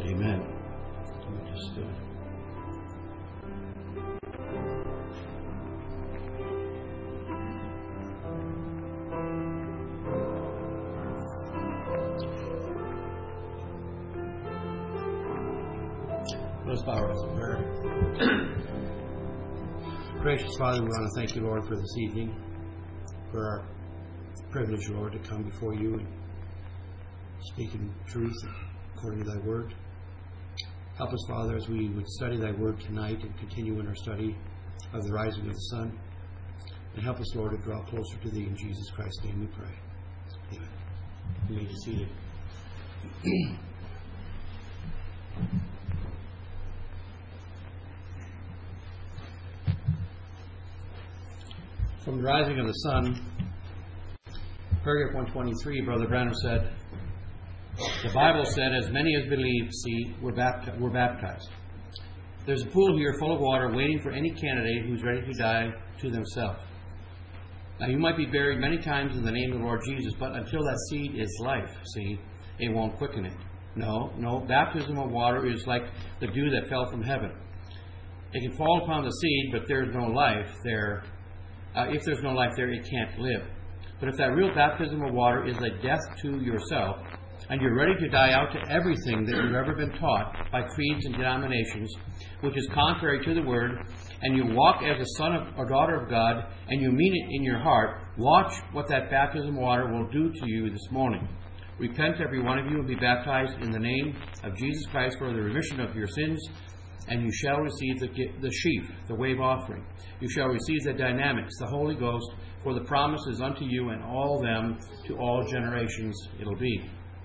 Amen. Let me just let's bow our heads in prayer. Gracious Father, we want to thank you, Lord, for this evening, for our privilege, Lord, to come before you and speak in truth according to thy word. Help us, Father, as we would study thy word tonight and continue in our study of the rising of the sun. And help us, Lord, to draw closer to thee. In Jesus Christ's name we pray. Amen. You may be seated. From the rising of the sun, paragraph 123, Brother Branham said, the Bible said, as many as believe, were baptized. There's a pool here full of water waiting for any candidate who's ready to die to themselves. Now, you might be buried many times in the name of the Lord Jesus, but until that seed is life, it won't quicken it. No, baptism of water is like the dew that fell from heaven. It can fall upon the seed, but there's no life there. If there's no life there, it can't live. But if that real baptism of water is a death to yourself, and you're ready to die out to everything that you've ever been taught by creeds and denominations, which is contrary to the Word, and you walk as a son or daughter of God, and you mean it in your heart, watch what that baptism of water will do to you this morning. Repent, every one of you, and be baptized in the name of Jesus Christ for the remission of your sins, and you shall receive the sheaf, the wave offering. You shall receive the dynamics, the Holy Ghost, for the promise is unto you and all them to all generations it'll be.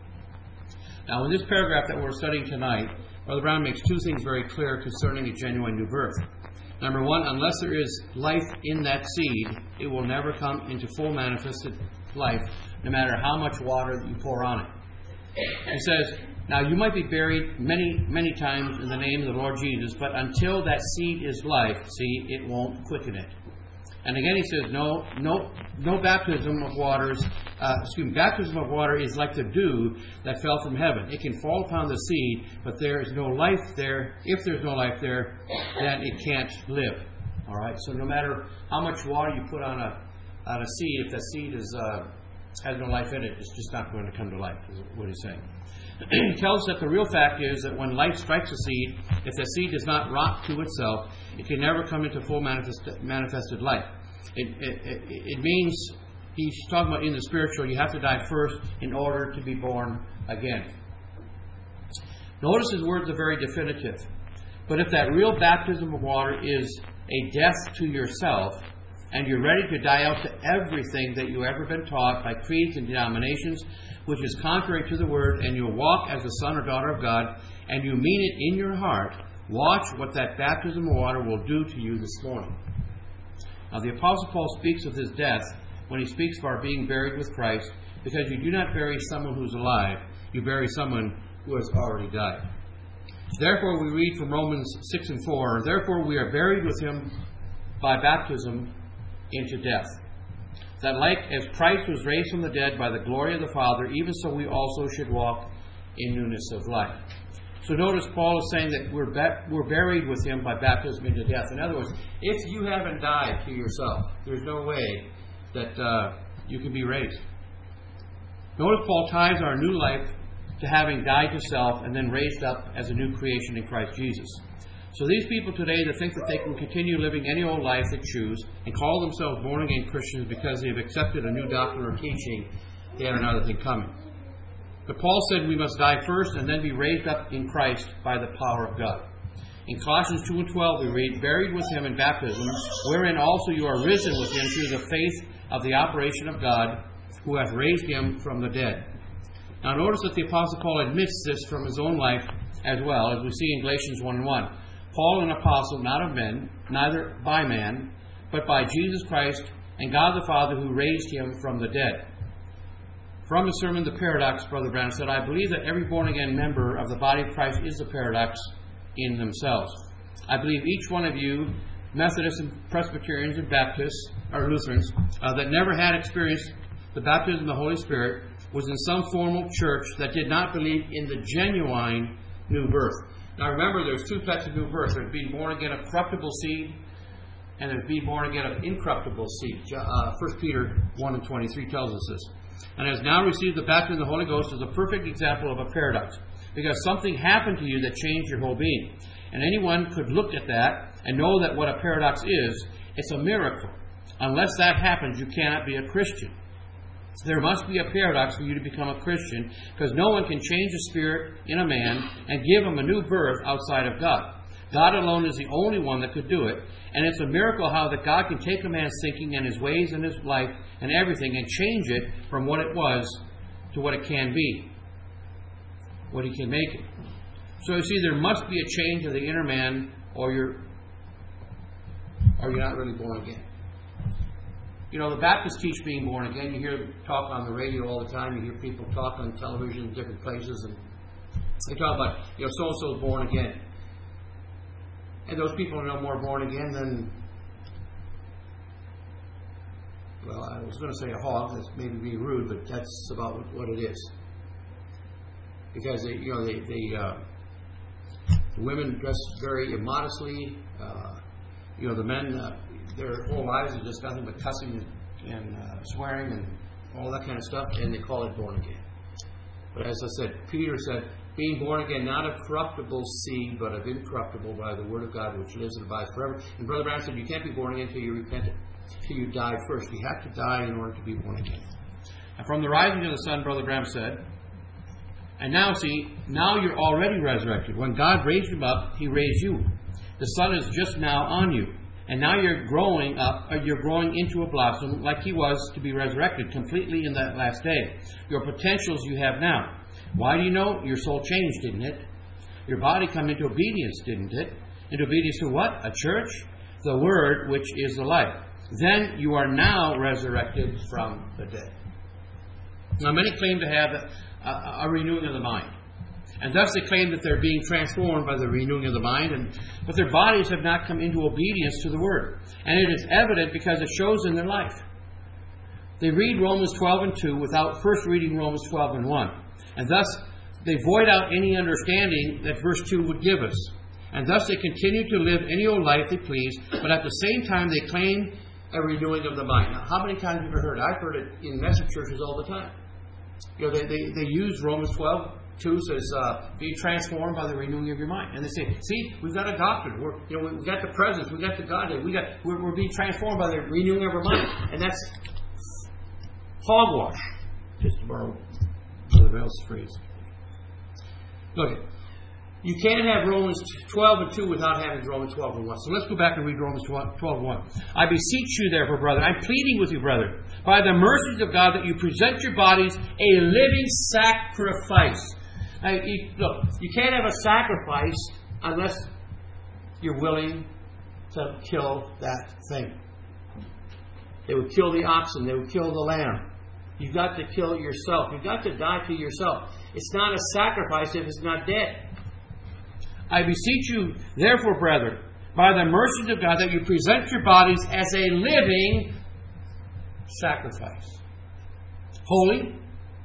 Now, in this paragraph that we're studying tonight, Brother Brown makes two things very clear concerning a genuine new birth. Number one, unless there is life in that seed, it will never come into full manifested life, no matter how much water you pour on it. He says, now you might be buried many, many times in the name of the Lord Jesus, but until that seed is life, it won't quicken it. And again he says, no baptism of waters. Baptism of water is like the dew that fell from heaven. It can fall upon the seed, but there is no life there. If there's no life there, then it can't live. All right. So no matter how much water you put on a seed, if that seed has no life in it, it's just not going to come to life. Is what he's saying. He tells us that the real fact is that when life strikes a seed, if the seed does not rot to itself, it can never come into full manifested life. It means, he's talking about in the spiritual, you have to die first in order to be born again. Notice his words are very definitive. But if that real baptism of water is a death to yourself, and you're ready to die out to everything that you've ever been taught by creeds and denominations, which is contrary to the Word, and you'll walk as a son or daughter of God, and you mean it in your heart, watch what that baptism of water will do to you this morning. Now, the Apostle Paul speaks of his death when he speaks of our being buried with Christ, because you do not bury someone who's alive, you bury someone who has already died. Therefore, we read from Romans 6 and 4, therefore we are buried with him by baptism into death, that like as Christ was raised from the dead by the glory of the Father, even so we also should walk in newness of life. So notice Paul is saying that we're buried with him by baptism into death. In other words, if you haven't died to yourself, there's no way that you can be raised. Notice Paul ties our new life to having died to self and then raised up as a new creation in Christ Jesus. So these people today that think that they can continue living any old life they choose and call themselves born-again Christians because they've accepted a new doctrine or teaching, they have another thing coming. But Paul said we must die first and then be raised up in Christ by the power of God. In Colossians 2 and 12 we read, buried with him in baptism, wherein also you are risen with him through the faith of the operation of God, who hath raised him from the dead. Now notice that the Apostle Paul admits this from his own life as well, as we see in Galatians 1 and 1. Paul, an apostle, not of men, neither by man, but by Jesus Christ and God the Father who raised him from the dead. From his sermon, The Paradox, Brother Branham said, I believe that every born-again member of the body of Christ is a paradox in themselves. I believe each one of you, Methodists and Presbyterians and Baptists, or Lutherans, that never had experienced the baptism of the Holy Spirit, was in some formal church that did not believe in the genuine new birth. Now remember, there's two types of new birth. There's being born again of corruptible seed, and there's being born again of incorruptible seed. 1 Peter 1:23 tells us this. And has now received the baptism of the Holy Ghost as a perfect example of a paradox. Because something happened to you that changed your whole being. And anyone could look at that and know that what a paradox is, it's a miracle. Unless that happens, you cannot be a Christian. There must be a paradox for you to become a Christian, because no one can change a spirit in a man and give him a new birth outside of God. God alone is the only one that could do it, and it's a miracle how that God can take a man's thinking and his ways and his life and everything and change it from what it was to what it can be, what He can make it. So you see, there must be a change of the inner man, or you're not really born again. You know, the Baptists teach being born again. You hear them talk on the radio all the time. You hear people talk on television in different places, and they talk about, so-and-so is born again. And those people are no more born again than, well, I was going to say a hog. That's maybe being rude, but that's about what it is. Because the women dress very immodestly. The men, their whole lives are just nothing but cussing and swearing and all that kind of stuff, and they call it born again. But as I said, Peter said, being born again, not of corruptible seed, but of incorruptible by the word of God, which lives and abides forever. And Brother Branham said, you can't be born again until you repent it, until you die first. You have to die in order to be born again. And from the rising of the sun, Brother Branham said, and now you're already resurrected. When God raised Him up, He raised you. The sun is just now on you. And now you're growing up, you're growing into a blossom like He was to be resurrected completely in that last day. Your potentials you have now. Why do you know? Your soul changed, didn't it? Your body come into obedience, didn't it? Into obedience to what? A church? The Word, which is the life. Then you are now resurrected from the dead. Now many claim to have a renewing of the mind. And thus they claim that they're being transformed by the renewing of the mind, but their bodies have not come into obedience to the Word. And it is evident because it shows in their life. They read Romans 12:2 without first reading Romans 12:1. And thus they void out any understanding that verse 2 would give us. And thus they continue to live any old life they please, but at the same time they claim a renewing of the mind. Now, how many times have you heard it? I've heard it in message churches all the time. They use Romans 12:2 says, be transformed by the renewing of your mind. And they say, see, we've got a doctrine. We've got the presence. We've got the Godhead. We're being transformed by the renewing of our mind. And that's hogwash, just to borrow Brother Bell's phrase. Look, you can't have Romans 12:2 without having Romans 12:1. So let's go back and read Romans 12:1. I beseech you, therefore, brother, I'm pleading with you, brother, by the mercies of God, that you present your bodies a living sacrifice. Look, you can't have a sacrifice unless you're willing to kill that thing. They would kill the oxen. They would kill the lamb. You've got to kill yourself. You've got to die to yourself. It's not a sacrifice if it's not dead. I beseech you, therefore, brethren, by the mercies of God, that you present your bodies as a living sacrifice, holy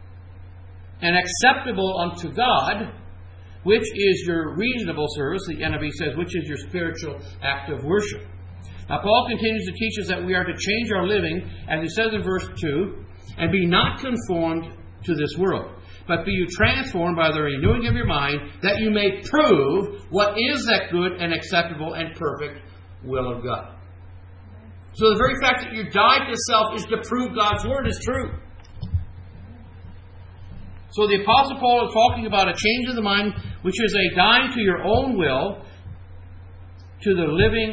and acceptable unto God, which is your reasonable service. The NIV says, which is your spiritual act of worship. Now, Paul continues to teach us that we are to change our living, as he says in verse 2, and be not conformed to this world, but be you transformed by the renewing of your mind, that you may prove what is that good and acceptable and perfect will of God. So the very fact that you died to self is to prove God's Word is true. So the Apostle Paul is talking about a change of the mind, which is a dying to your own will, to a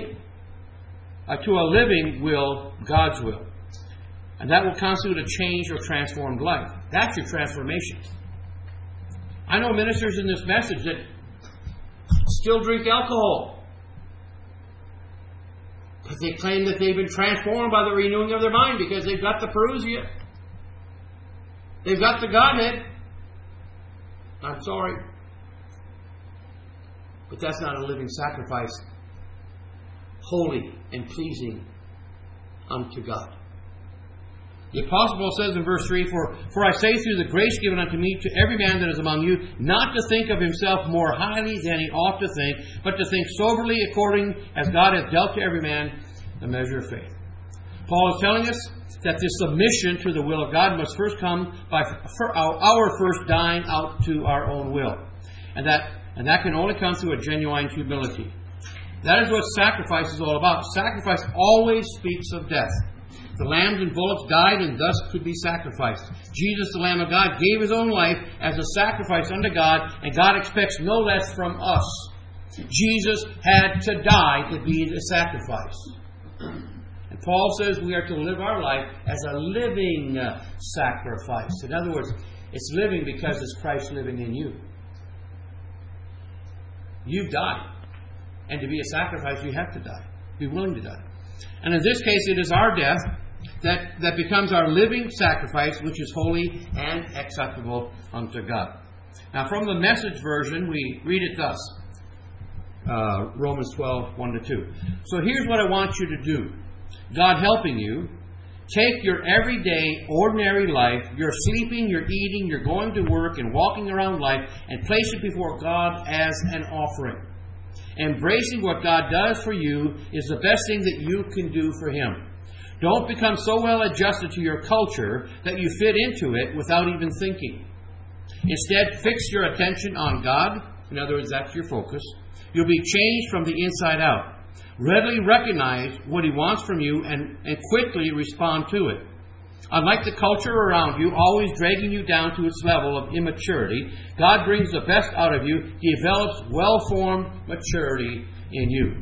living will, God's will. And that will constitute a changed or transformed life. That's your transformation. I know ministers in this message that still drink alcohol, because they claim that they've been transformed by the renewing of their mind, because they've got the parousia. They've got the Godhead. I'm sorry, but that's not a living sacrifice, holy and pleasing unto God. The Apostle Paul says in verse 3, For I say through the grace given unto me to every man that is among you, not to think of himself more highly than he ought to think, but to think soberly according as God hath dealt to every man a measure of faith. Paul is telling us that this submission to the will of God must first come by our first dying out to our own will. And that can only come through a genuine humility. That is what sacrifice is all about. Sacrifice always speaks of death. The lambs and bullocks died and thus could be sacrificed. Jesus, the Lamb of God, gave His own life as a sacrifice unto God, and God expects no less from us. Jesus had to die to be the sacrifice. And Paul says we are to live our life as a living sacrifice. In other words, it's living because it's Christ living in you. You've died. And to be a sacrifice, you have to die. Be willing to die. And in this case, it is our death that becomes our living sacrifice, which is holy and acceptable unto God. Now, from the Message version, we read it thus. Romans 12, 1-2. So here's what I want you to do. God helping you, take your everyday, ordinary life, your sleeping, your eating, your going to work, and walking around life, and place it before God as an offering. Embracing what God does for you is the best thing that you can do for Him. Don't become so well adjusted to your culture that you fit into it without even thinking. Instead, fix your attention on God. In other words, that's your focus. You'll be changed from the inside out. Readily recognize what He wants from you and quickly respond to it. Unlike the culture around you, always dragging you down to its level of immaturity, God brings the best out of you. He develops well-formed maturity in you.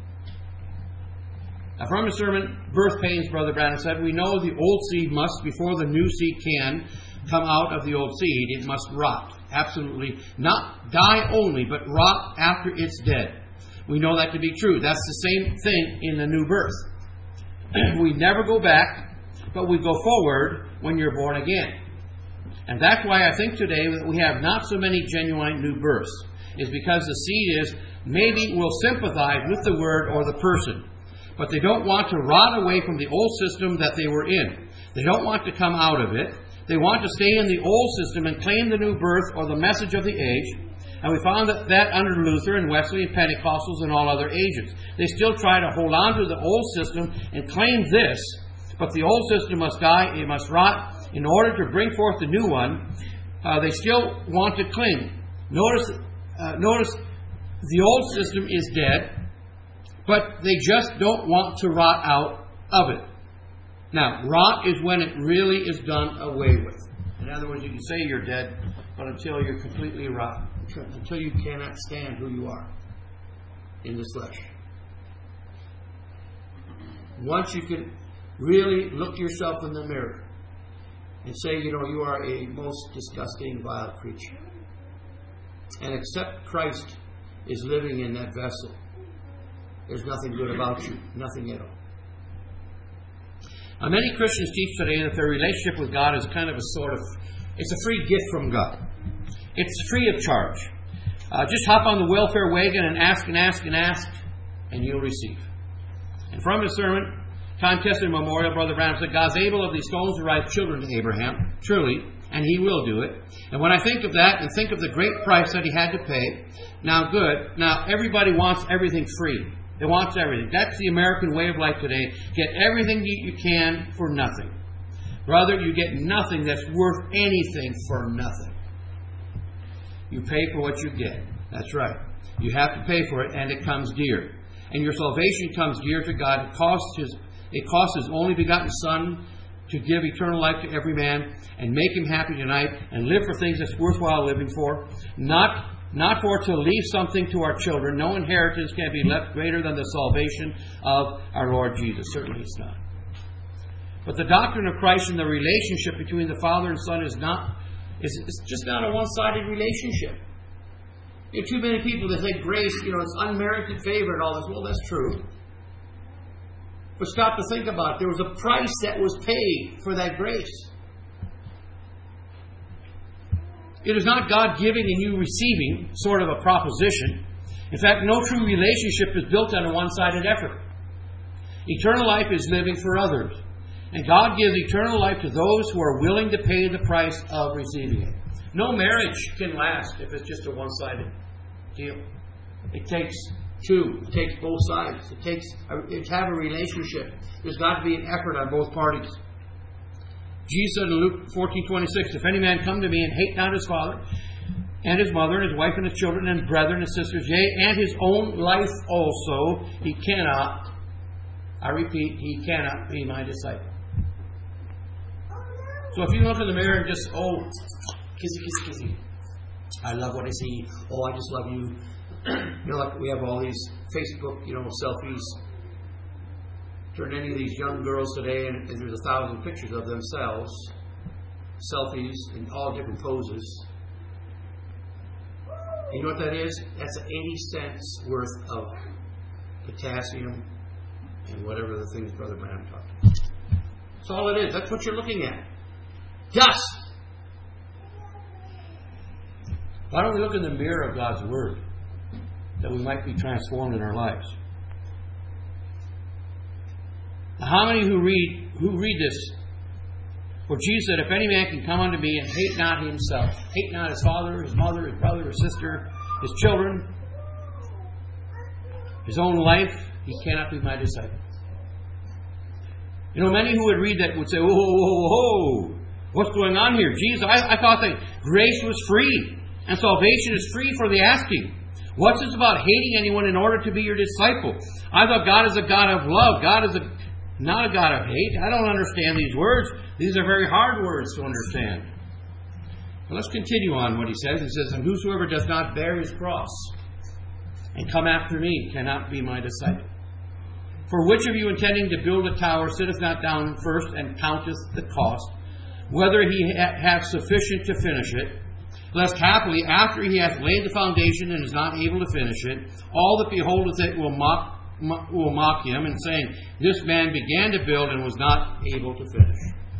Now, from his sermon, Birth Pains, Brother Branham said, we know the old seed must, before the new seed can come out of the old seed, it must rot. Absolutely. Not die only, but rot after it's dead. We know that to be true. That's the same thing in the new birth. We never go back, but we go forward when you're born again. And that's why I think today that we have not so many genuine new births, is because the seed is maybe will sympathize with the word or the person, but they don't want to rot away from the old system that they were in. They don't want to come out of it. They want to stay in the old system and claim the new birth or the message of the age. And we found that under Luther and Wesley and Pentecostals and all other ages. They still try to hold on to the old system and claim this, but the old system must die, it must rot, in order to bring forth the new one. They still want to cling. Notice the old system is dead, but they just don't want to rot out of it. Now, rot is when it really is done away with. In other words, you can say you're dead, but until you're completely rotten, until you cannot stand who you are in this flesh. Once you can really look yourself in the mirror and say, you are a most disgusting, vile creature, and accept Christ is living in that vessel, there's nothing good about you, nothing at all. Now, many Christians teach today that their relationship with God is kind of it's a free gift from God. It's free of charge. Just hop on the welfare wagon and ask and ask and ask, and you'll receive. And from his sermon, Time-Tested Memorial, Brother Branham said, God's able of these stones to rise children to Abraham, truly, and He will do it. And when I think of that and think of the great price that He had to pay, now everybody wants everything free. They want everything. That's the American way of life today. Get everything you can for nothing. Brother, you get nothing that's worth anything for nothing. You pay for what you get. That's right. You have to pay for it, and it comes dear. And your salvation comes dear to God. It costs His only begotten Son to give eternal life to every man and make him happy tonight and live for things that's worthwhile living for. Not for to leave something to our children. No inheritance can be left greater than the salvation of our Lord Jesus. Certainly it's not. But the doctrine of Christ and the relationship between the Father and Son it's just not a one-sided relationship. There are too many people that think grace, it's unmerited favor and all this. Well, that's true. But stop to think about it. There was a price that was paid for that grace. It is not God giving and you receiving sort of a proposition. In fact, no true relationship is built on a one-sided effort. Eternal life is living for others. And God gives eternal life to those who are willing to pay the price of receiving it. No marriage can last if it's just a one-sided deal. It takes two. It takes both sides. It takes to have a relationship. There's got to be an effort on both parties. Jesus said in Luke 14:26, if any man come to me and hate not his father and his mother and his wife and his children and brethren and sisters, yea, and his own life also, he cannot, I repeat, he cannot be my disciple. So if you look in the mirror and just, oh, kissy, kissy, kissy. I love what I see. Oh, I just love you. You know, like we have all these Facebook, selfies. Turn any of these young girls today, and there's 1,000 pictures of themselves. Selfies in all different poses. And you know what that is? That's 80 cents worth of potassium and whatever the things Brother Branham talked about. That's all it is. That's what you're looking at. Dust. Why don't we look in the mirror of God's Word, that we might be transformed in our lives? Now, how many who read this? For Jesus said, if any man can come unto me and hate not himself, hate not his father, his mother, his brother, his sister, his children, his own life, he cannot be my disciple. Many who would read that would say, oh, what's going on here? Jesus, I thought that grace was free and salvation is free for the asking. What's this about hating anyone in order to be your disciple? I thought God is a God of love. God is not a God of hate. I don't understand these words. These are very hard words to understand. But let's continue on what he says. He says, and whosoever does not bear his cross and come after me cannot be my disciple. For which of you intending to build a tower sitteth not down first and counteth the cost, whether he have sufficient to finish it, lest happily after he hath laid the foundation and is not able to finish it, all that beholdeth it will mock him, and saying, this man began to build and was not able to finish.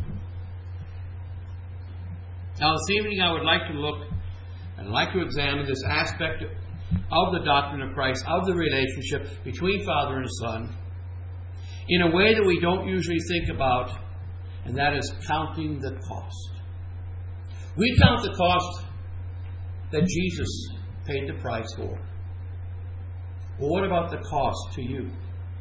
Now this evening I would like to look and like to examine this aspect of the doctrine of Christ, of the relationship between Father and Son, in a way that we don't usually think about, and that is counting the cost. We count the cost that Jesus paid the price for. Well, what about the cost to you?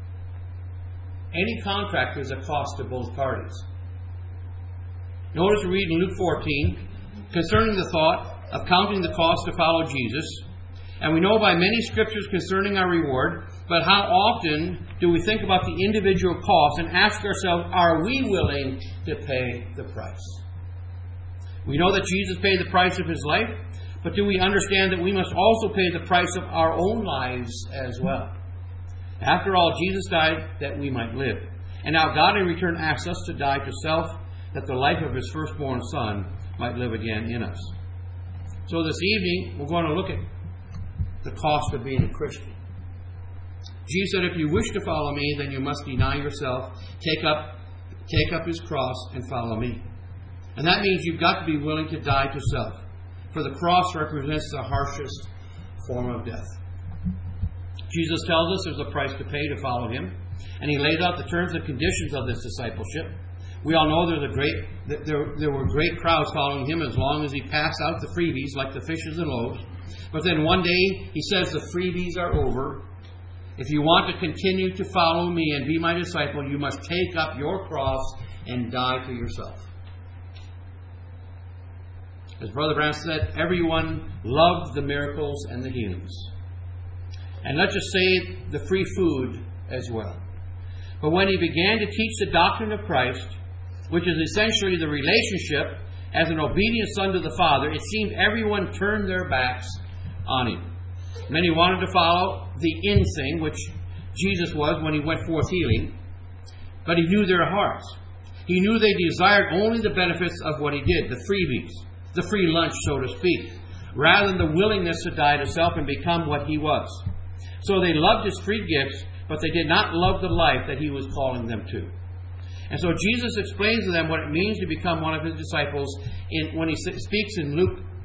Any contract is a cost to both parties. Notice we read in Luke 14 concerning the thought of counting the cost to follow Jesus. And we know by many scriptures concerning our reward, but how often do we think about the individual cost and ask ourselves, are we willing to pay the price? We know that Jesus paid the price of his life, but do we understand that we must also pay the price of our own lives as well? After all, Jesus died that we might live. And now God in return asks us to die to self, that the life of his firstborn Son might live again in us. So this evening, we're going to look at the cost of being a Christian. Jesus said, if you wish to follow me, then you must deny yourself, take up his cross, and follow me. And that means you've got to be willing to die to self. For the cross represents the harshest form of death. Jesus tells us there's a price to pay to follow him. And he laid out the terms and conditions of this discipleship. We all know there were great crowds following him as long as he passed out the freebies like the fishes and loaves. But then one day he says the freebies are over. If you want to continue to follow me and be my disciple, you must take up your cross and die to yourself. As Brother Branham said, everyone loved the miracles and the healings. And let's just say the free food as well. But when he began to teach the doctrine of Christ, which is essentially the relationship as an obedient son to the Father, it seemed everyone turned their backs on him. Many wanted to follow the in thing, which Jesus was when he went forth healing, but he knew their hearts. He knew they desired only the benefits of what he did, the freebies, the free lunch, so to speak, rather than the willingness to die to self and become what he was. So they loved his free gifts, but they did not love the life that he was calling them to. And so Jesus explains to them what it means to become one of his disciples when he speaks in Luke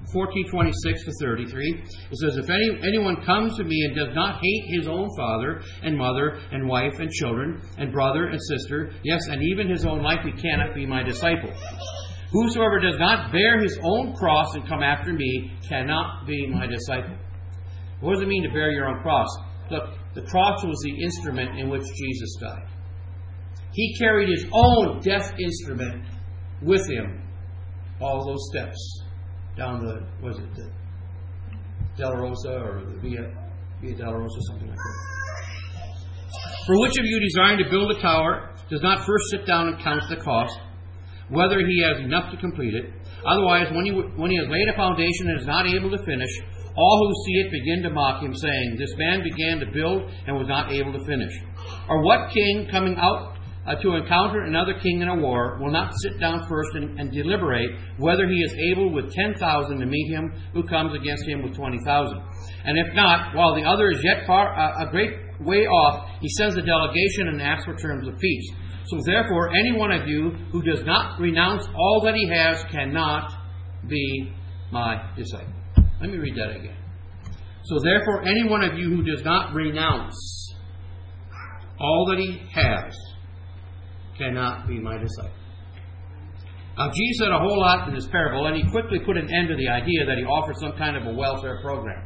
14:26-33, it says, if anyone comes to me and does not hate his own father and mother and wife and children and brother and sister, yes, and even his own life, he cannot be my disciple. Whosoever does not bear his own cross and come after me cannot be my disciple. What does it mean to bear your own cross? Look, the cross was the instrument in which Jesus died. He carried his own death instrument with him all those steps down the Dolorosa or the Via Dolorosa, something like that. For which of you desiring to build a tower does not first sit down and count the cost, whether he has enough to complete it? Otherwise, when he has laid a foundation and is not able to finish, all who see it begin to mock him, saying, this man began to build and was not able to finish. Or what king coming out to encounter another king in a war will not sit down first and deliberate whether he is able with 10,000 to meet him who comes against him with 20,000? And if not, while the other is yet a great way off, he sends a delegation and asks for terms of peace. So therefore, any one of you who does not renounce all that he has cannot be my disciple. Let me read that again. So therefore, any one of you who does not renounce all that he has cannot be my disciple. Now, Jesus said a whole lot in this parable, and he quickly put an end to the idea that he offered some kind of a welfare program.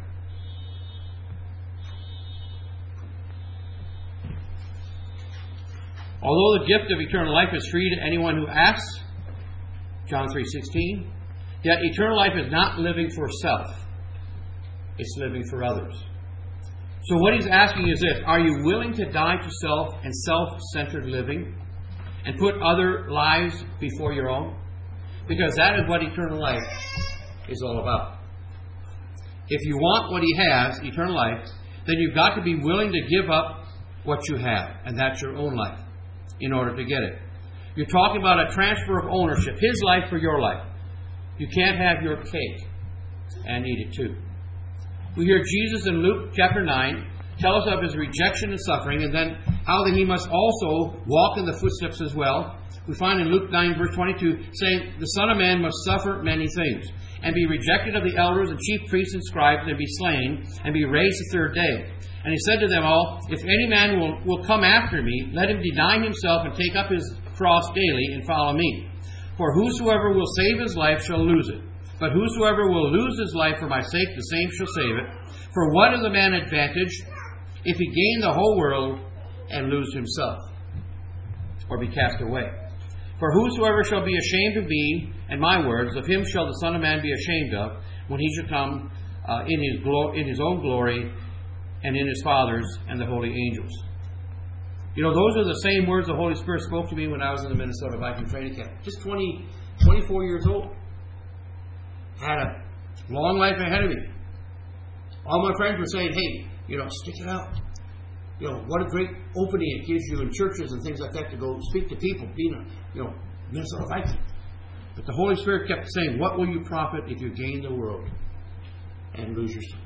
Although the gift of eternal life is free to anyone who asks, John 3:16, yet eternal life is not living for self. It's living for others. So what he's asking is this: are you willing to die to self and self-centered living and put other lives before your own? Because that is what eternal life is all about. If you want what he has, eternal life, then you've got to be willing to give up what you have, and that's your own life, in order to get it. You're talking about a transfer of ownership, his life for your life. You can't have your cake and eat it too. We hear Jesus in Luke chapter 9 tell us of his rejection and suffering, and then how that he must also walk in the footsteps as well. We find in Luke 9 verse 22 saying, the Son of Man must suffer many things, and be rejected of the elders and chief priests and scribes, and be slain, and be raised the third day. And he said to them all, if any man will come after me, let him deny himself and take up his cross daily and follow me. For whosoever will save his life shall lose it. But whosoever will lose his life for my sake, the same shall save it. For what is a man advantage if he gain the whole world and lose himself, or be cast away? For whosoever shall be ashamed of me and my words, of him shall the Son of Man be ashamed of, when he shall come in his own glory and in his Father's and the holy angels. You know, those are the same words the Holy Spirit spoke to me when I was in the Minnesota Viking training camp. Just 24 years old. Had a long life ahead of me. All my friends were saying, hey, stick it out. What a great opening it gives you in churches and things like that to go speak to people, being a Minnesota Viking. But the Holy Spirit kept saying, what will you profit if you gain the world and lose yourself?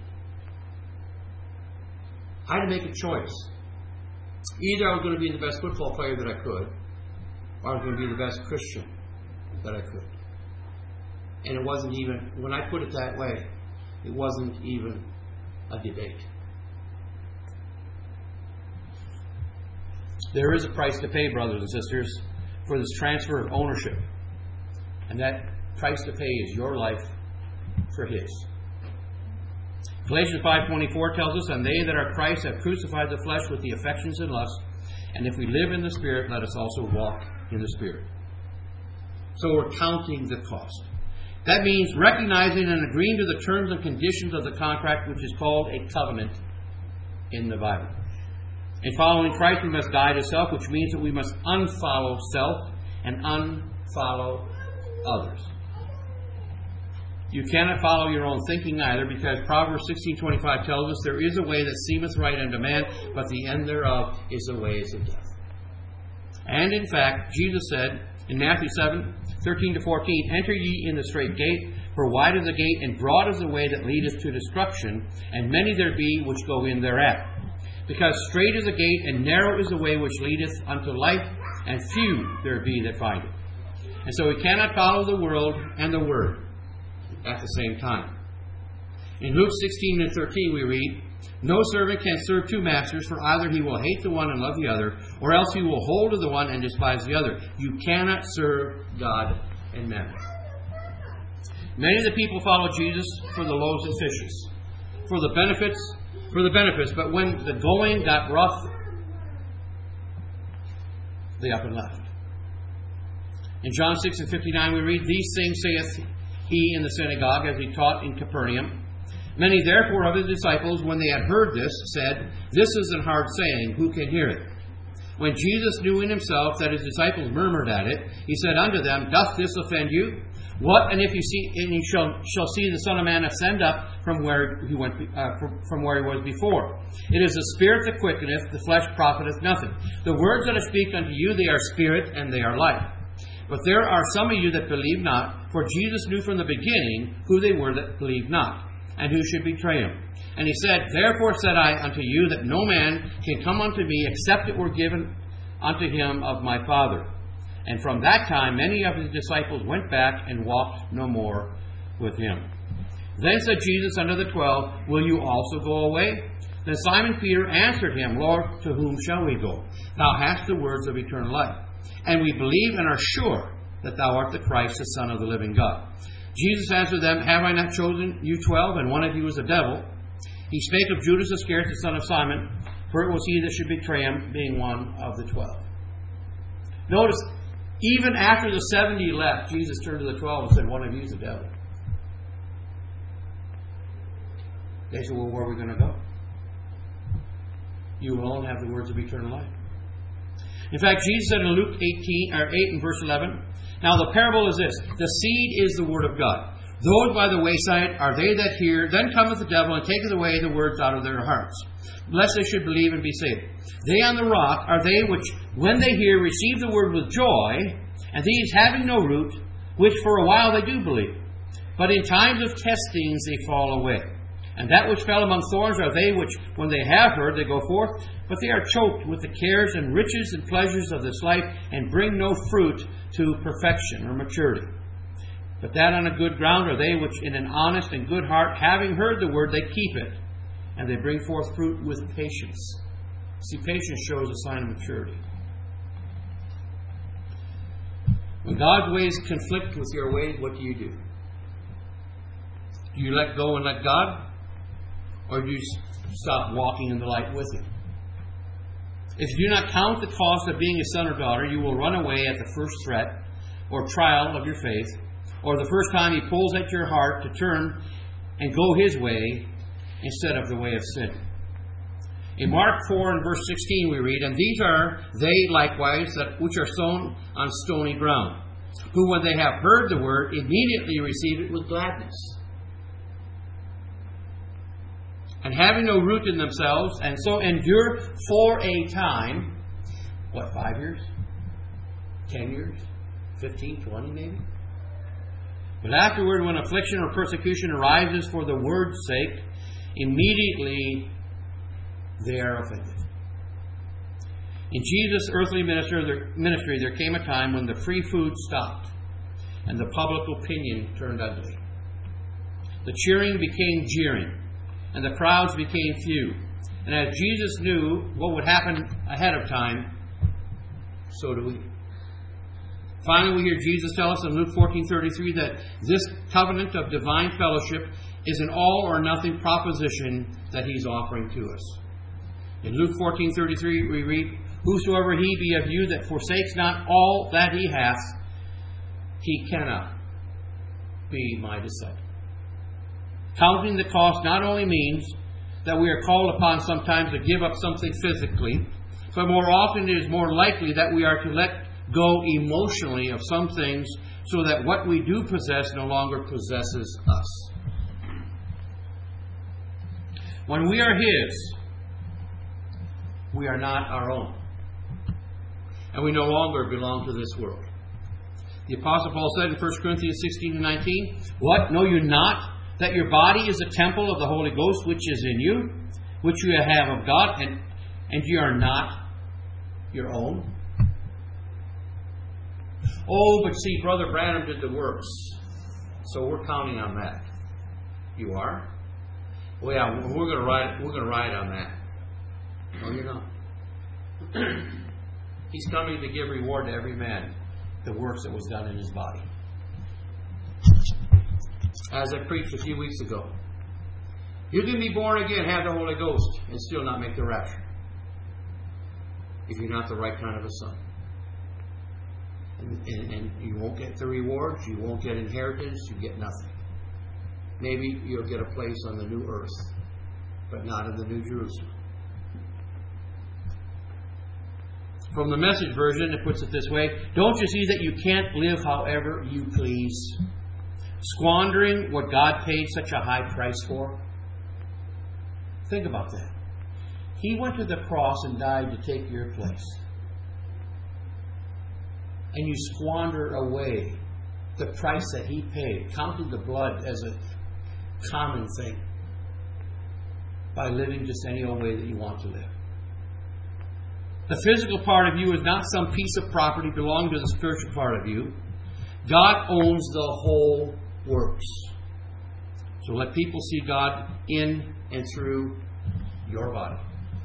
I had to make a choice. Either I was going to be the best football player that I could, or I was going to be the best Christian that I could. And it wasn't even, when I put it that way, it wasn't even a debate. There is a price to pay, brothers and sisters, for this transfer of ownership. And that price to pay is your life for his. Galatians 5:24 tells us, and they that are Christ have crucified the flesh with the affections and lusts, and if we live in the Spirit, let us also walk in the Spirit. So we're counting the cost. That means recognizing and agreeing to the terms and conditions of the contract, which is called a covenant in the Bible. In following Christ, we must die to self, which means that we must unfollow self and unfollow others. You cannot follow your own thinking either, because Proverbs 16:25 tells us, there is a way that seemeth right unto man, but the end thereof is the ways of death. And in fact, Jesus said in Matthew 7:13-14, enter ye in the strait gate, for wide is the gate, and broad is the way that leadeth to destruction, and many there be which go in thereat. Because strait is the gate, and narrow is the way which leadeth unto life, and few there be that find it. And so we cannot follow the world and the Word. at the same time. In Luke 16 and 13 we read, "No servant can serve two masters, for either he will hate the one and love the other, or else he will hold to the one and despise the other. You cannot serve God and mammon." Many of the people followed Jesus for the loaves and fishes, for the benefits, but when the going got rough, they up and left. In John 6 and 59 we read, "These things saith he in the synagogue as he taught in Capernaum. Many therefore of his disciples, when they had heard this, said, This is an hard saying, who can hear it? When Jesus knew in himself that his disciples murmured at it, he said unto them, Doth this offend you? What, and if you see, and you shall see the Son of Man ascend up from where he went, from where he was before. It is the Spirit that quickeneth, the flesh profiteth nothing. The words that I speak unto you, they are spirit and they are life. But there are some of you that believe not, for Jesus knew from the beginning who they were that believed not, and who should betray him. And he said, Therefore said I unto you, that no man can come unto me, except it were given unto him of my Father. And from that time many of his disciples went back and walked no more with him. Then said Jesus unto the 12, Will you also go away? Then Simon Peter answered him, Lord, to whom shall we go? Thou hast the words of eternal life. And we believe and are sure that thou art the Christ, the Son of the living God. Jesus answered them, Have I not chosen you 12, and one of you is a devil? He spake of Judas Iscariot, the son of Simon, for it was he that should betray him, being one of the 12. Notice, even after the 70 left, Jesus turned to the 12 and said, One of you is a devil. They said, Well, where are we going to go? You alone have the words of eternal life. In fact, Jesus said in Luke 8 and verse 11, Now the parable is this, the seed is the word of God. Those by the wayside are they that hear, then cometh the devil and taketh away the words out of their hearts, lest they should believe and be saved. They on the rock are they which, when they hear, receive the word with joy, and these having no root, which for a while they do believe. But in times of testings they fall away. And that which fell among thorns are they which, when they have heard, they go forth, but they are choked with the cares and riches and pleasures of this life, and bring no fruit to perfection or maturity. But that on a good ground are they which in an honest and good heart, having heard the word, they keep it, and they bring forth fruit with patience. See, patience shows a sign of maturity. When God's ways conflict with your ways, what do? Do you let go and let God? Or do you stop walking in the light with Him? If you do not count the cost of being a son or daughter, you will run away at the first threat or trial of your faith, or the first time He pulls at your heart to turn and go His way instead of the way of sin. In Mark 4 and verse 16 we read, And these are they likewise that which are sown on stony ground, who when they have heard the word, immediately receive it with gladness. And having no root in themselves, and so endure for a time, 5 years? 10 years? 15, 20 maybe? But afterward, when affliction or persecution arises for the word's sake, immediately they are offended. In Jesus' earthly ministry, there came a time when the free food stopped, and the public opinion turned ugly. The cheering became jeering, and the crowds became few. And as Jesus knew what would happen ahead of time, so do we. Finally, we hear Jesus tell us in Luke 14:33 that this covenant of divine fellowship is an all or nothing proposition that He's offering to us. In Luke 14:33 we read, Whosoever he be of you that forsakes not all that he hath, he cannot be my disciple. Counting the cost not only means that we are called upon sometimes to give up something physically, but more often it is more likely that we are to let go emotionally of some things so that what we do possess no longer possesses us. When we are His, we are not our own. And we no longer belong to this world. The Apostle Paul said in 1 Corinthians 16-19, What, know you not that your body is a temple of the Holy Ghost which is in you, which you have of God, and you are not your own? Oh, but see, Brother Branham did the works. So we're counting on that. You are? Well, yeah, we're going to ride on that. No, you're not. He's coming to give reward to every man the works that was done in his body. As I preached a few weeks ago, you can be born again, have the Holy Ghost, and still not make the rapture. If you're not the right kind of a son. And you won't get the rewards, you won't get inheritance, you get nothing. Maybe you'll get a place on the new earth, but not in the New Jerusalem. From the Message version, it puts it this way: don't you see that you can't live however you please, squandering what God paid such a high price for? Think about that. He went to the cross and died to take your place. And you squander away the price that He paid, counting the blood as a common thing, by living just any old way that you want to live. The physical part of you is not some piece of property belonging to the spiritual part of you. God owns the whole works. So let people see God in and through your body.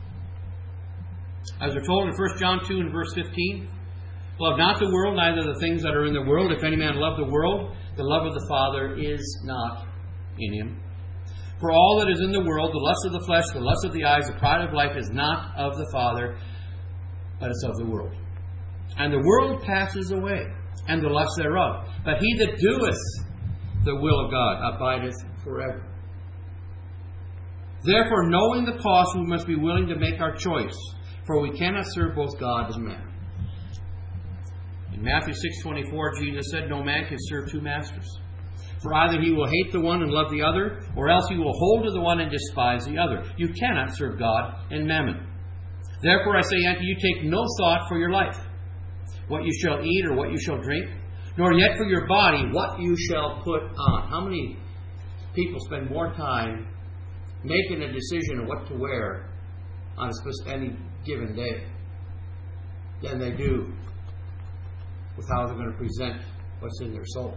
As we're told in 1 John 2 and verse 15, love not the world, neither the things that are in the world. If any man love the world, the love of the Father is not in him. For all that is in the world, the lust of the flesh, the lust of the eyes, the pride of life, is not of the Father, but it's of the world. And the world passes away, and the lust thereof. But he that doeth the will of God abideth forever. Therefore, knowing the cost, we must be willing to make our choice, for we cannot serve both God and man. In Matthew 6:24, Jesus said, no man can serve two masters. For either he will hate the one and love the other, or else he will hold to the one and despise the other. You cannot serve God and mammon. Therefore I say unto you, take no thought for your life, what you shall eat or what you shall drink, nor yet for your body, what you shall put on. How many people spend more time making a decision of what to wear on any given day than they do with how they're going to present what's in their soul?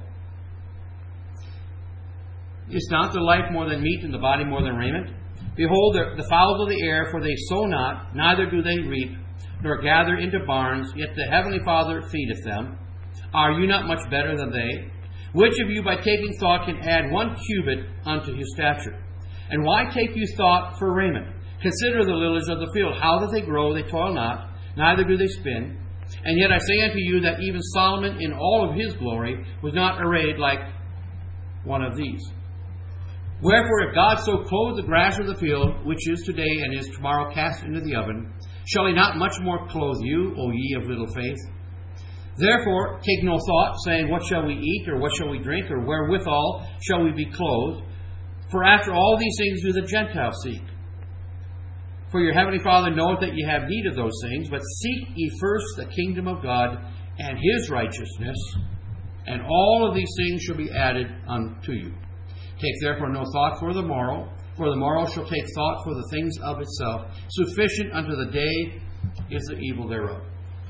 Is not the life more than meat, and the body more than raiment? Behold, the fowls of the air, for they sow not, neither do they reap, nor gather into barns, yet the heavenly Father feedeth them. Are you not much better than they? Which of you by taking thought can add 1 cubit unto his stature? And why take you thought for raiment? Consider the lilies of the field, how that they grow, they toil not, neither do they spin. And yet I say unto you that even Solomon in all of his glory was not arrayed like one of these. Wherefore, if God so clothe the grass of the field, which is today and is tomorrow cast into the oven, shall he not much more clothe you, O ye of little faith? Therefore, take no thought, saying, what shall we eat, or what shall we drink, or wherewithal shall we be clothed? For after all these things do the Gentiles seek. For your heavenly Father knoweth that ye have need of those things, but seek ye first the kingdom of God and his righteousness, and all of these things shall be added unto you. Take therefore no thought for the morrow shall take thought for the things of itself. Sufficient unto the day is the evil thereof.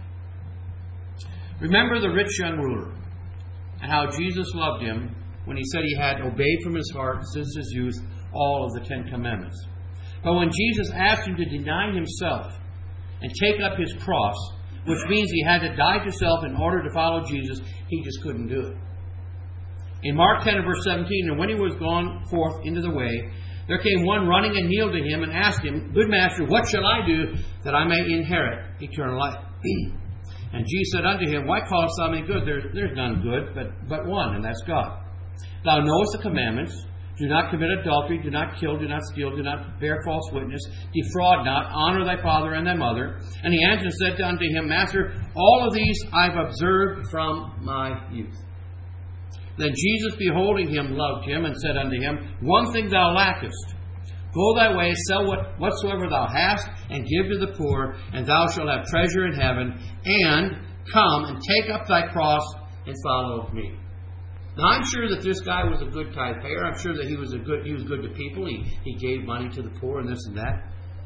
Remember the rich young ruler, and how Jesus loved him when he said he had obeyed from his heart since his youth all of the 10 Commandments. But when Jesus asked him to deny himself and take up his cross, which means he had to die to self in order to follow Jesus, he just couldn't do it. In Mark 10 and verse 17, and when he was gone forth into the way, there came one running and kneeled to him and asked him, Good master, what shall I do that I may inherit eternal life? And Jesus said unto him, Why callest thou me good? There's none good, but one, and that's God. Thou knowest the commandments. Do not commit adultery, do not kill, do not steal, do not bear false witness, defraud not, honor thy father and thy mother. And he answered and said unto him, Master, all of these I've observed from my youth. Then Jesus, beholding him, loved him, and said unto him, One thing thou lackest. Go thy way, sell whatsoever thou hast, and give to the poor, and thou shalt have treasure in heaven. And come and take up thy cross and follow me. Now, I'm sure that this guy was a good tithe payer. I'm sure that he was good to people. He gave money to the poor and this and that.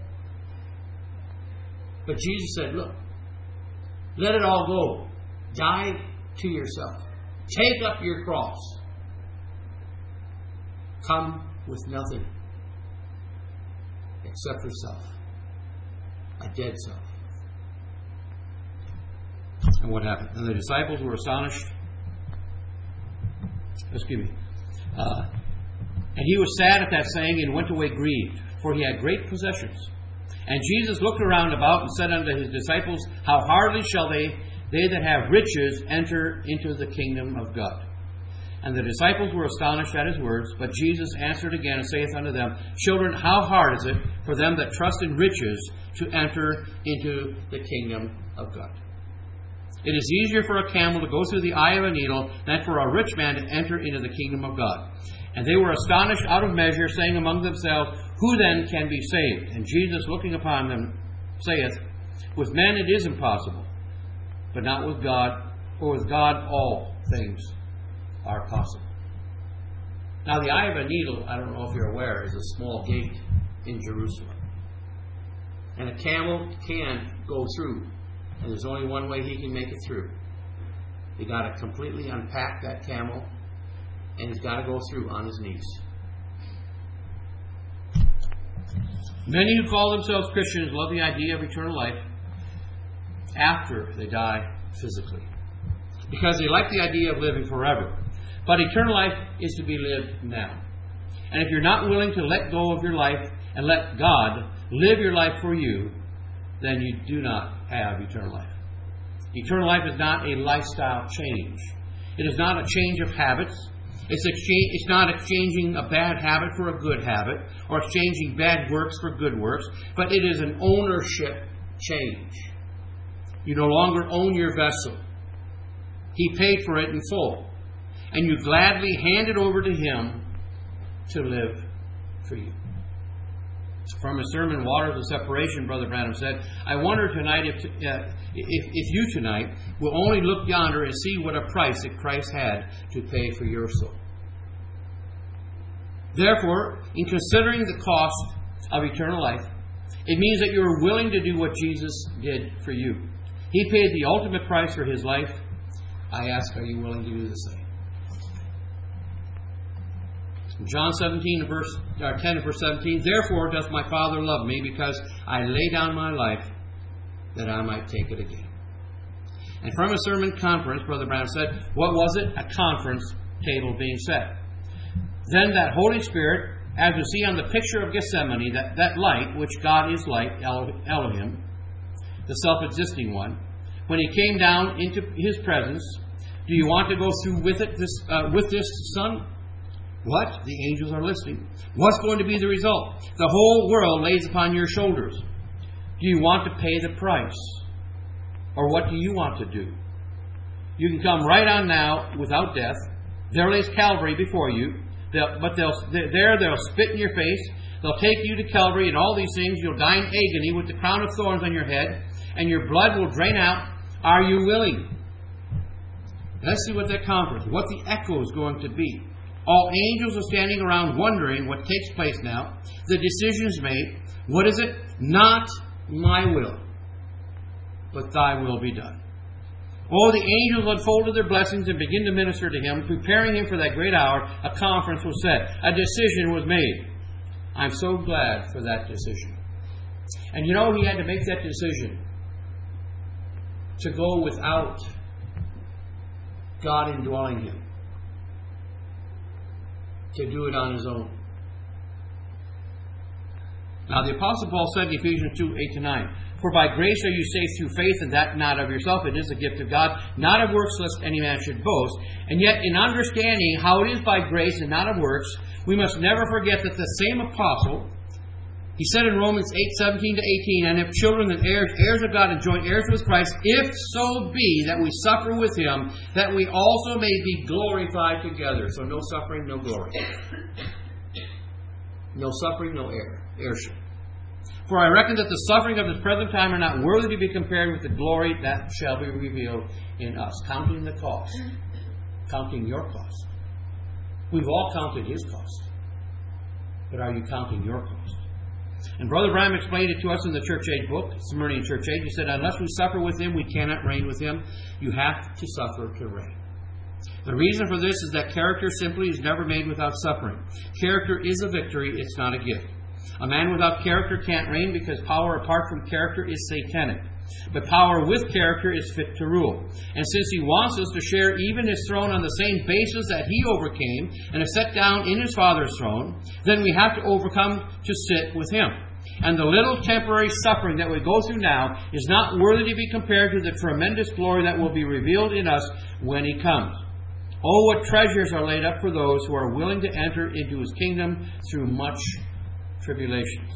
But Jesus said, look, let it all go. Die to yourself. Take up your cross come with nothing except for self, a dead self. And what happened? And the disciples were astonished. And he was sad at that saying, and went away grieved, for he had great possessions. And Jesus looked around about and said unto his disciples, How hardly shall they that have riches enter into the kingdom of God? And the disciples were astonished at his words. But Jesus answered again and saith unto them, Children, how hard is it for them that trust in riches to enter into the kingdom of God? It is easier for a camel to go through the eye of a needle than for a rich man to enter into the kingdom of God. And they were astonished out of measure, saying among themselves, Who then can be saved? And Jesus, looking upon them, saith, With men it is impossible, but not with God, for with God all things are possible. Now the eye of a needle, I don't know if you're aware, is a small gate in Jerusalem. And a camel can go through, and there's only one way he can make it through. You got to completely unpack that camel, and he's got to go through on his knees. Many who call themselves Christians love the idea of eternal life after they die physically, because they like the idea of living forever. But eternal life is to be lived now. And if you're not willing to let go of your life and let God live your life for you, then you do not have eternal life. Eternal life is not a lifestyle change. It is not a change of habits. It's not exchanging a bad habit for a good habit, or exchanging bad works for good works, but it is an ownership change. You no longer own your vessel. He paid for it in full, and you gladly hand it over to Him to live for you. From his sermon, Waters of Separation, Brother Branham said, I wonder tonight if you tonight will only look yonder and see what a price that Christ had to pay for your soul. Therefore, in considering the cost of eternal life, it means that you are willing to do what Jesus did for you. He paid the ultimate price for His life. I ask, are you willing to do the same? John 10 verse 17, Therefore doth my Father love me, because I lay down my life that I might take it again. And from a sermon conference, Brother Branham said, what was it? A conference table being set. Then that Holy Spirit, as you see on the picture of Gethsemane, that light, which God is light, Elohim, the self-existing one, when He came down into His presence, do you want to go through with this, son? What? The angels are listening. What's going to be the result? The whole world lays upon your shoulders. Do you want to pay the price? Or what do you want to do? You can come right on now without death. There lays Calvary before you. They'll spit in your face. They'll take you to Calvary and all these things. You'll die in agony with the crown of thorns on your head, and your blood will drain out. Are you willing? Let's see what that conference, what the echo is going to be. All angels are standing around wondering what takes place now. The decision is made. What is it? Not my will, but Thy will be done. Oh, the angels unfolded their blessings and began to minister to Him, preparing Him for that great hour. A conference was set. A decision was made. I'm so glad for that decision. And you know, He had to make that decision to go without God indwelling Him, to do it on His own. Now the Apostle Paul said in Ephesians 2:8-9, For by grace are you saved through faith, and that not of yourself, it is a gift of God, not of works, lest any man should boast. And yet in understanding how it is by grace and not of works, we must never forget that the same Apostle, he said in Romans 8:17-18, And if children and heirs of God and joint heirs with Christ, if so be that we suffer with Him, that we also may be glorified together. So no suffering, no glory. No suffering, no heirship. For I reckon that the suffering of this present time are not worthy to be compared with the glory that shall be revealed in us. Counting the cost. Counting your cost. We've all counted His cost. But are you counting your cost? And Brother Branham explained it to us in the Church Age book, Smyrna Church Age. He said, unless we suffer with Him, we cannot reign with Him. You have to suffer to reign. The reason for this is that character simply is never made without suffering. Character is a victory, it's not a gift. A man without character can't reign because power apart from character is satanic. But power with character is fit to rule. And since He wants us to share even His throne on the same basis that He overcame and is set down in His Father's throne, then we have to overcome to sit with Him. And the little temporary suffering that we go through now is not worthy to be compared to the tremendous glory that will be revealed in us when He comes. Oh, what treasures are laid up for those who are willing to enter into His kingdom through much tribulation.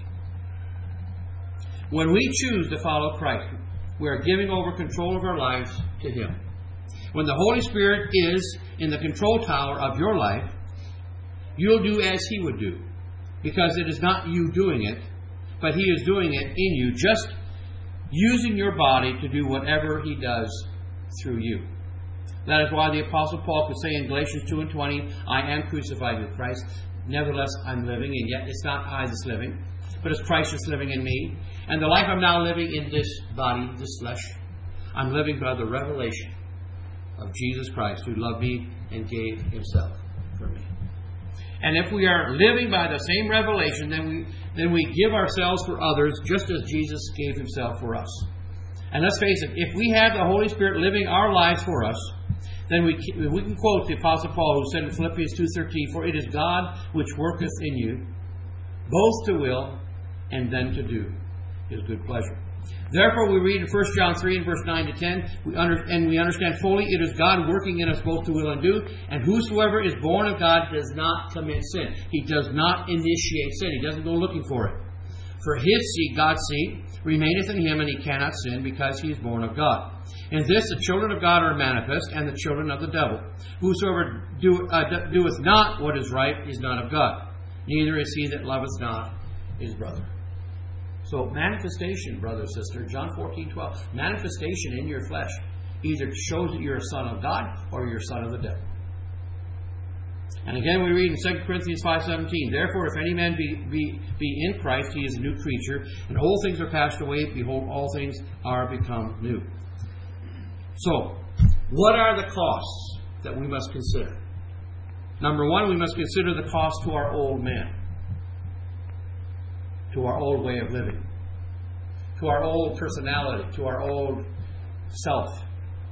When we choose to follow Christ, we are giving over control of our lives to Him. When the Holy Spirit is in the control tower of your life, you'll do as He would do. Because it is not you doing it, but He is doing it in you, just using your body to do whatever He does through you. That is why the Apostle Paul could say in Galatians 2:20, I am crucified with Christ. Nevertheless, I'm living, and yet it's not I that's living, but it's Christ that's living in me. And the life I'm now living in this body, this flesh, I'm living by the revelation of Jesus Christ, who loved me and gave Himself for me. And if we are living by the same revelation, then we give ourselves for others just as Jesus gave Himself for us. And let's face it, if we have the Holy Spirit living our lives for us, then we can quote the Apostle Paul, who said in Philippians 2:13, For it is God which worketh in you, both to will and then to do His good pleasure. Therefore, we read in 1 John 3 and verse 9 to 10, we understand fully it is God working in us both to will and do, and whosoever is born of God does not commit sin. He does not initiate sin. He doesn't go looking for it. For His seed, God's seed, remaineth in him, and he cannot sin, because he is born of God. In this the children of God are manifest, and the children of the devil. Whosoever doeth not what is right is not of God, neither is he that loveth not his brother. So manifestation, brother, sister, John 14:12, manifestation in your flesh either shows that you're a son of God or you're a son of the devil. And again we read in 2 Corinthians 5:17, Therefore if any man be in Christ, he is a new creature, and old things are passed away, behold, all things are become new. So, what are the costs that we must consider? Number one, we must consider the cost to our old man, to our old way of living, to our old personality, to our old self.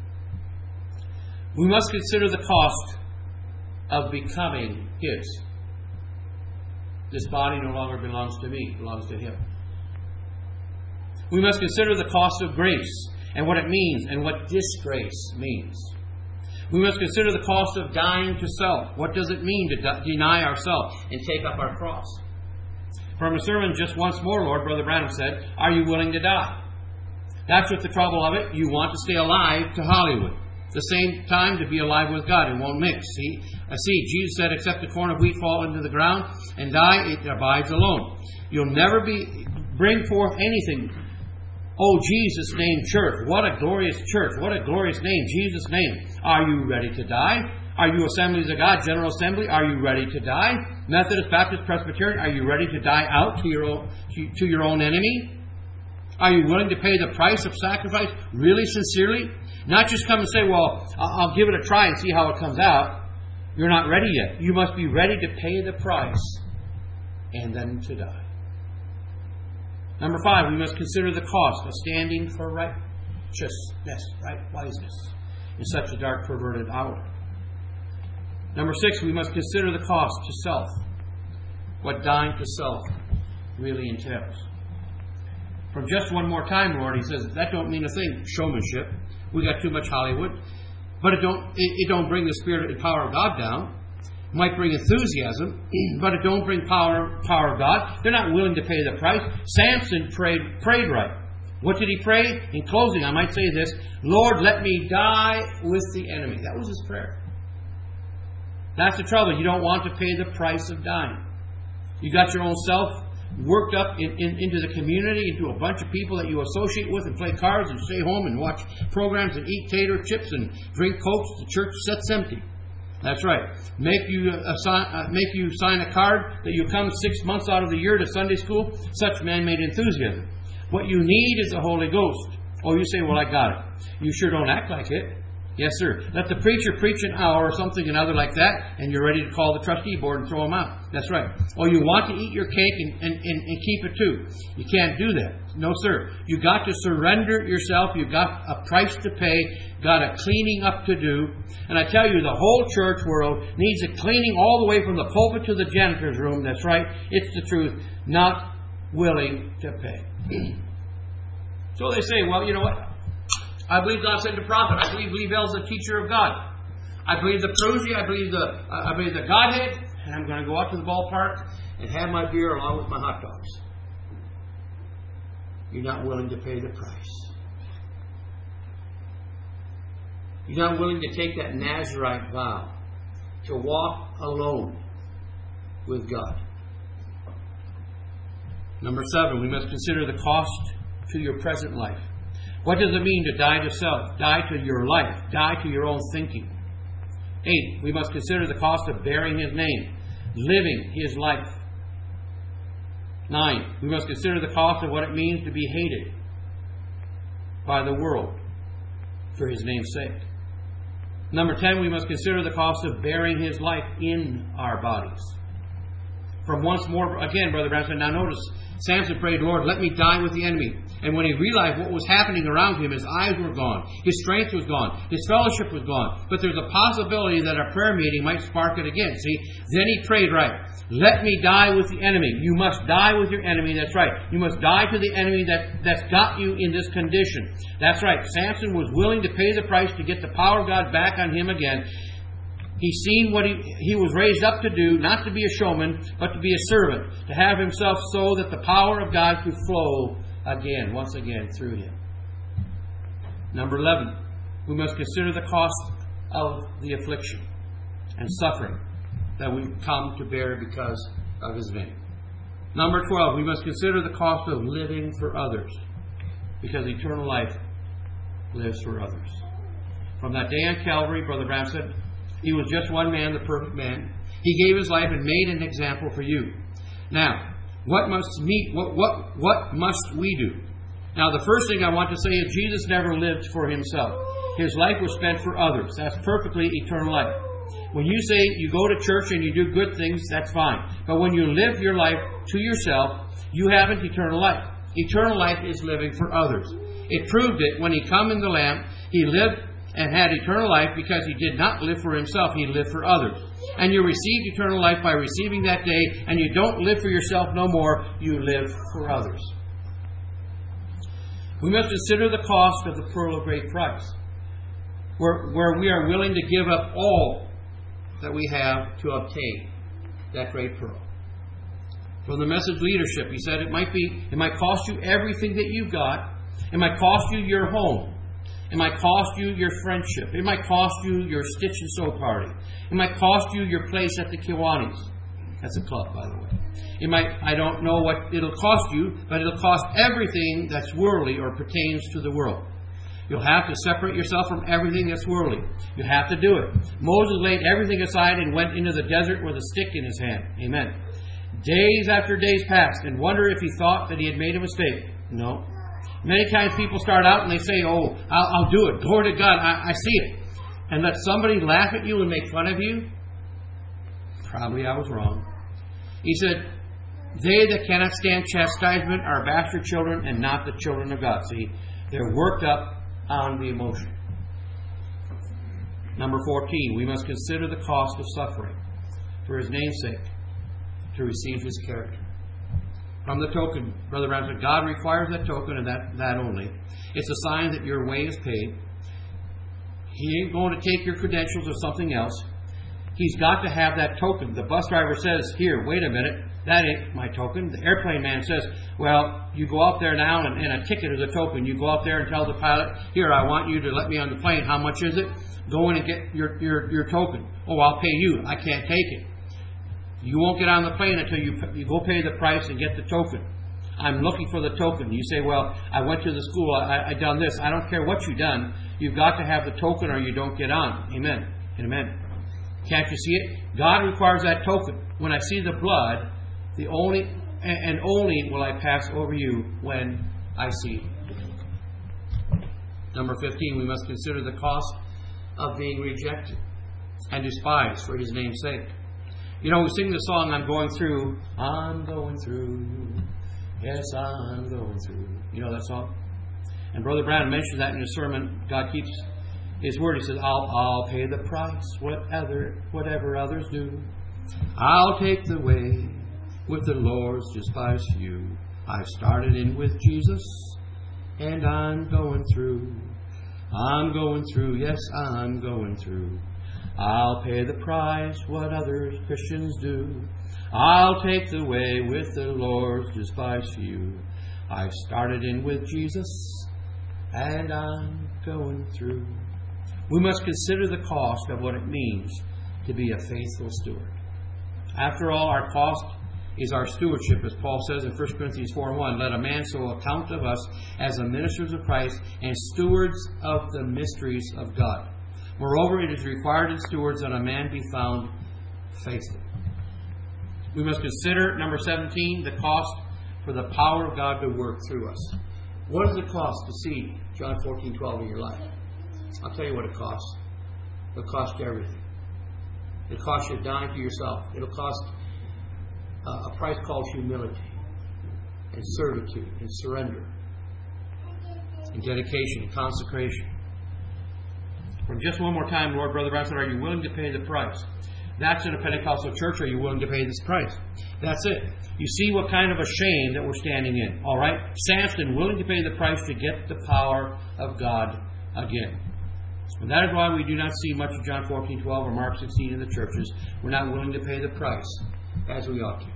We must consider the cost of becoming His. This body no longer belongs to me, it belongs to Him. We must consider the cost of grace and what it means and what disgrace means. We must consider the cost of dying to self. What does it mean to deny ourselves and take up our cross? From a sermon just once more, Lord, Brother Branham said, are you willing to die? That's what the trouble of it. You want to stay alive to Hollywood. At the same time, to be alive with God. It won't mix. See, Jesus said, except the corn of wheat fall into the ground and die, it abides alone. You'll never bring forth anything. Oh, Jesus' name church. What a glorious church. What a glorious name. Jesus' name. Are you ready to die? Are you Assemblies of God, General Assembly? Are you ready to die? Methodist, Baptist, Presbyterian, are you ready to die out to your own enemy? Are you willing to pay the price of sacrifice really sincerely? Not just come and say, well, I'll give it a try and see how it comes out. You're not ready yet. You must be ready to pay the price and then to die. Number 5, we must consider the cost of standing for righteousness, right wiseness, in such a dark, perverted hour. Number 6, we must consider the cost to self, what dying to self really entails. From just one more time, Lord, He says, that don't mean a thing, showmanship. We got too much Hollywood. But it don't bring the Spirit and power of God down. It might bring enthusiasm, but it don't bring power of God. They're not willing to pay the price. Samson prayed right. What did he pray? In closing, I might say this, Lord, let me die with the enemy. That was his prayer. That's the trouble. You don't want to pay the price of dying. You got your own self worked up into the community, into a bunch of people that you associate with and play cards and stay home and watch programs and eat tater chips and drink Cokes. The church sits empty. That's right. Make you sign a card that you come 6 months out of the year to Sunday school. Such man-made enthusiasm. What you need is the Holy Ghost. Oh, you say, well, I got it. You sure don't act like it. Yes, sir. Let the preacher preach an hour or something another like that, and you're ready to call the trustee board and throw them out. That's right. Or you want to eat your cake and keep it too. You can't do that. No, sir. You got to surrender yourself. You've got a price to pay. Got a cleaning up to do. And I tell you, the whole church world needs a cleaning all the way from the pulpit to the janitor's room. That's right. It's the truth. Not willing to pay. So they say, well, you know what? I believe God sent a prophet. I believe Bell's the teacher of God. I believe the Prusi. I believe the Godhead. And I'm going to go out to the ballpark and have my beer along with my hot dogs. You're not willing to pay the price. You're not willing to take that Nazarite vow to walk alone with God. Number 7, we must consider the cost to your present life. What does it mean to die to self? Die to your life. Die to your own thinking. 8, we must consider the cost of bearing His name, living His life. 9, we must consider the cost of what it means to be hated by the world for His name's sake. Number 10, we must consider the cost of bearing His life in our bodies. From once more, again, Brother Branham said, now notice, Samson prayed, Lord, let me die with the enemy. And when he realized what was happening around him, his eyes were gone, his strength was gone, his fellowship was gone. But there's a possibility that a prayer meeting might spark it again. See, then he prayed, right, let me die with the enemy. You must die with your enemy, that's right. You must die to the enemy that's got you in this condition. That's right, Samson was willing to pay the price to get the power of God back on him again. He seen what he was raised up to do, not to be a showman, but to be a servant, to have himself so that the power of God could flow again, once again, through him. Number 11, we must consider the cost of the affliction and suffering that we come to bear because of His name. Number 12, we must consider the cost of living for others, because eternal life lives for others. From that day on Calvary, Brother Branham said, He was just one man, the perfect man. He gave His life and made an example for you. Now, what must we do? Now, the first thing I want to say is Jesus never lived for Himself. His life was spent for others. That's perfectly eternal life. When you say you go to church and you do good things, that's fine. But when you live your life to yourself, you haven't eternal life. Eternal life is living for others. It proved it when He come in the Lamb. He lived and had eternal life because He did not live for Himself. He lived for others. And you received eternal life by receiving that day, and you don't live for yourself no more. You live for others. We must consider the cost of the pearl of great price, where we are willing to give up all that we have to obtain that great pearl. From the Message leadership, he said it might cost you everything that you've got. It might cost you your home. It might cost you your friendship. It might cost you your stitch and sew party. It might cost you your place at the Kiwanis. That's a club, by the way. I don't know what it'll cost you, but it'll cost everything that's worldly or pertains to the world. You'll have to separate yourself from everything that's worldly. You have to do it. Moses laid everything aside and went into the desert with a stick in his hand. Amen. Days after days passed, and wonder if he thought that he had made a mistake. No. Many times people start out and they say, oh, I'll do it. Glory to God. I see it. And let somebody laugh at you and make fun of you. Probably I was wrong. He said, they that cannot stand chastisement are bastard children and not the children of God. See, they're worked up on the emotion. Number 14, we must consider the cost of suffering for His name's sake to receive His character. From the token, Brother Branham said, God requires that token and that only. It's a sign that your way is paid. He ain't going to take your credentials or something else. He's got to have that token. The bus driver says, here, wait a minute, that ain't my token. The airplane man says, well, you go out there now and a ticket is a token. You go out there and tell the pilot, here, I want you to let me on the plane. How much is it? Go in and get your token. Oh, I'll pay you. I can't take it. You won't get on the plane until you go pay the price and get the token. I'm looking for the token. You say, well, I went to the school. I done this. I don't care what you've done. You've got to have the token or you don't get on. Amen. Amen. Can't you see it? God requires that token. When I see the blood, only will I pass over you when I see the token. Number 15, we must consider the cost of being rejected and despised for His name's sake. You know, we sing the song, I'm going through. Yes, I'm going through. You know that song? And Brother Brown mentioned that in his sermon. God keeps His word. He says, I'll pay the price, whatever others do. I'll take the way with the Lord's despised few. I started in with Jesus, and I'm going through. I'm going through, yes, I'm going through. I'll pay the price, what other Christians do. I'll take the way with the Lord's despised few. I started in with Jesus, and I'm going through. We must consider the cost of what it means to be a faithful steward. After all, our cost is our stewardship, as Paul says in 1 Corinthians 4:1. Let a man so account of us as the ministers of Christ and stewards of the mysteries of God. Moreover, it is required in stewards that a man be found faithful. We must consider, number 17, the cost for the power of God to work through us. What does it cost to see John 14:12 in your life? I'll tell you what it costs. It'll cost you everything. It'll cost you dying to yourself. It'll cost a price called humility and servitude and surrender and dedication and consecration. From just one more time, Lord, Brother Brown said, are you willing to pay the price? That's in a Pentecostal church. Are you willing to pay this price? That's it. You see what kind of a shame that we're standing in. All right? Samson willing to pay the price to get the power of God again. And that is why we do not see much of John 14:12 or Mark 16 in the churches. We're not willing to pay the price as we ought to.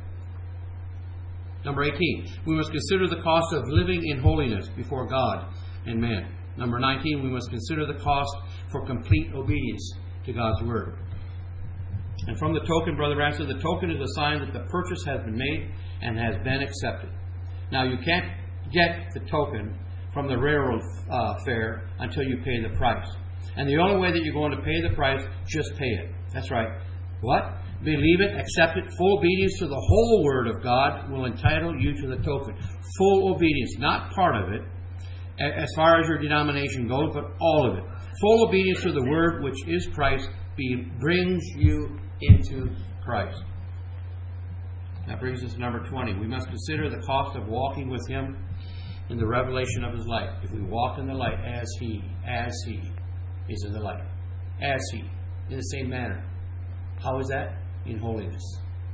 Number 18, we must consider the cost of living in holiness before God and man. Number 19, we must consider the cost for complete obedience to God's Word. And from the token, Brother Brown said, the token is a sign that the purchase has been made and has been accepted. Now, you can't get the token from the railroad fare until you pay the price. And the only way that you're going to pay the price, just pay it. That's right. What? Believe it, accept it. Full obedience to the whole Word of God will entitle you to the token. Full obedience, not part of it, as far as your denomination goes, but all of it. Full obedience to the Word, which is Christ, brings you into Christ. That brings us to number 20. We must consider the cost of walking with Him in the revelation of His light. If we walk in the light as He is in the light. As He, in the same manner. How is that? In holiness.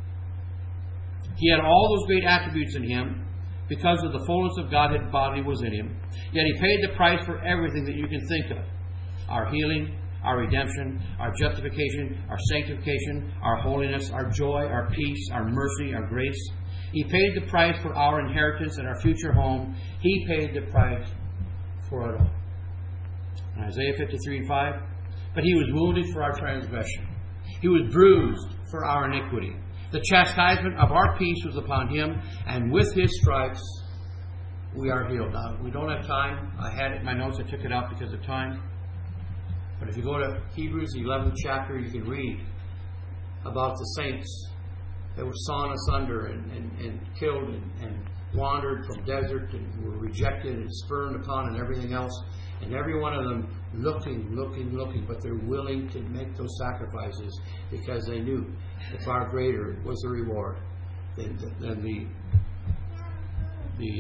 He had all those great attributes in Him because of the fullness of Godhead bodily was in Him. Yet He paid the price for everything that you can think of. Our healing, our redemption, our justification, our sanctification, our holiness, our joy, our peace, our mercy, our grace. He paid the price for our inheritance and our future home. He paid the price for it all. In Isaiah 53:5, but He was wounded for our transgression. He was bruised for our iniquity. The chastisement of our peace was upon Him, and with His stripes we are healed. Now, we don't have time. I had it in my notes. I took it out because of time. But if you go to Hebrews, the 11th chapter, you can read about the saints that were sawn asunder and killed and wandered from desert and were rejected and spurned upon and everything else. And every one of them looking, but they're willing to make those sacrifices because they knew that far greater was the reward than the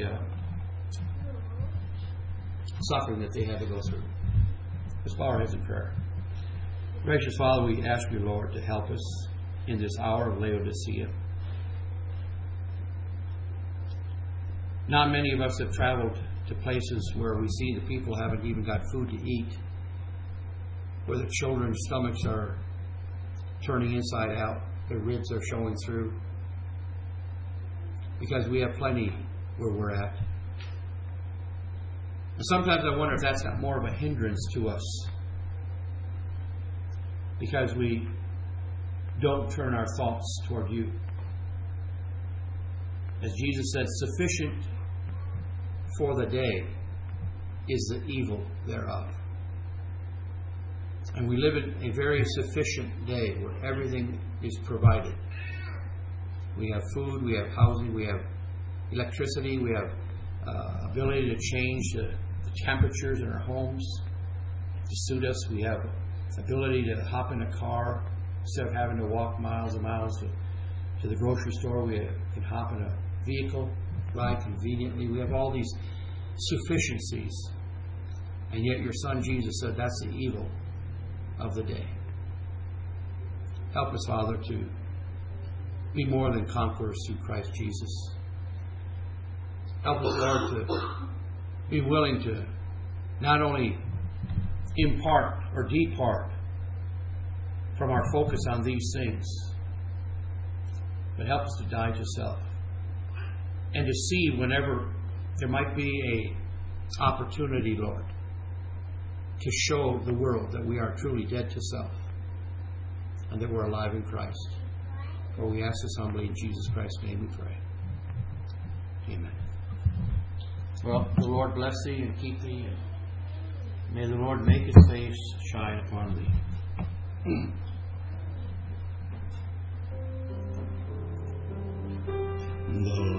suffering that they had to go through. Let's bow our heads in prayer. Gracious Father, we ask you, Lord, to help us in this hour of Laodicea. Not many of us have traveled to places where we see the people haven't even got food to eat, where the children's stomachs are turning inside out, their ribs are showing through, because we have plenty where we're at. And sometimes I wonder if that's not more of a hindrance to us, because we don't turn our thoughts toward you. As Jesus said, sufficient for the day is the evil thereof. And we live in a very sufficient day where everything is provided. We have food, we have housing, we have electricity, we have ability to change the temperatures in our homes to suit us. We have ability to hop in a car instead of having to walk miles and miles to the grocery store. We can hop in a vehicle, ride conveniently. We have all these sufficiencies. And yet your Son Jesus said that's the evil of the day. Help us, Father, to be more than conquerors through Christ Jesus. Help us, Lord, to be willing to not only impart or depart from our focus on these things, but help us to die to self and to see whenever there might be a opportunity, Lord, to show the world that we are truly dead to self and that we're alive in Christ. For we ask this humbly in Jesus Christ's name we pray. Amen. Well, the Lord bless thee and keep thee, and may the Lord make his face shine upon thee. The